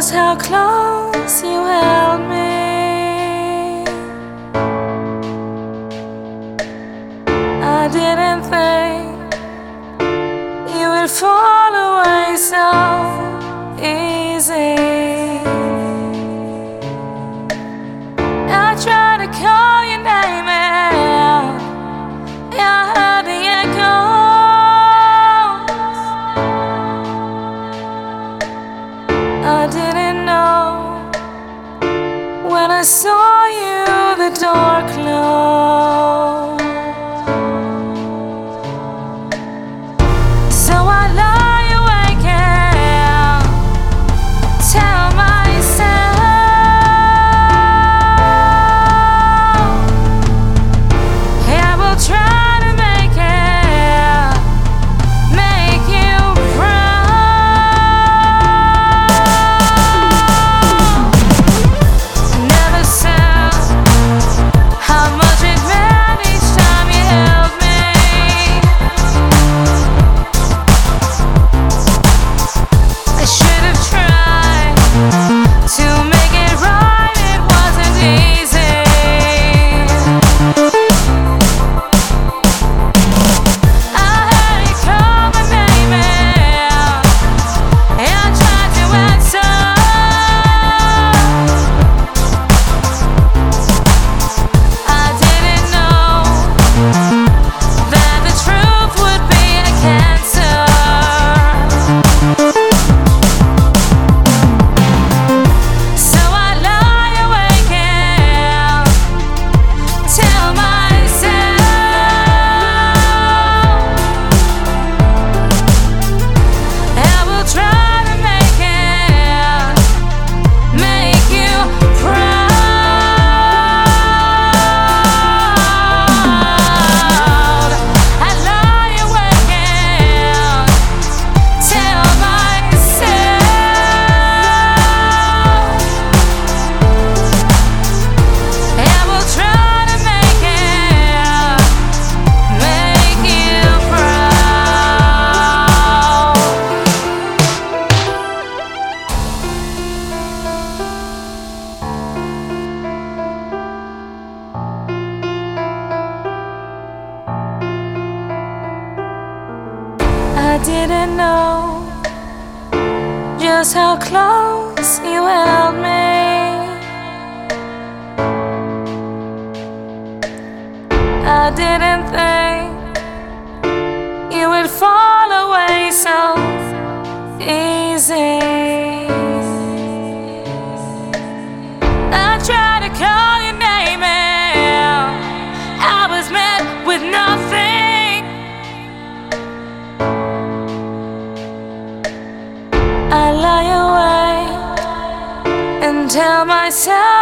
just how close you held me. I didn't think you would fall away so easy. I tried to call your name out, I heard the echoes. I didn't know when I saw you, the door closed. So I lie awake and tell myself I will try to make you proud. Never said how much it meant each time you held me. I should have tried to make it right, it wasn't easy. I heard you call my name out, and I tried to answer. I didn't know that the truth would be a cancer. So I lie awake and tell myself I will try to make you proud. I lie awake and tell myself I will try to make you proud. I didn't know just how close you held me. I didn't think you would fall away so easy. I tried to call your name and I was met with nothing. I lie awake and tell myself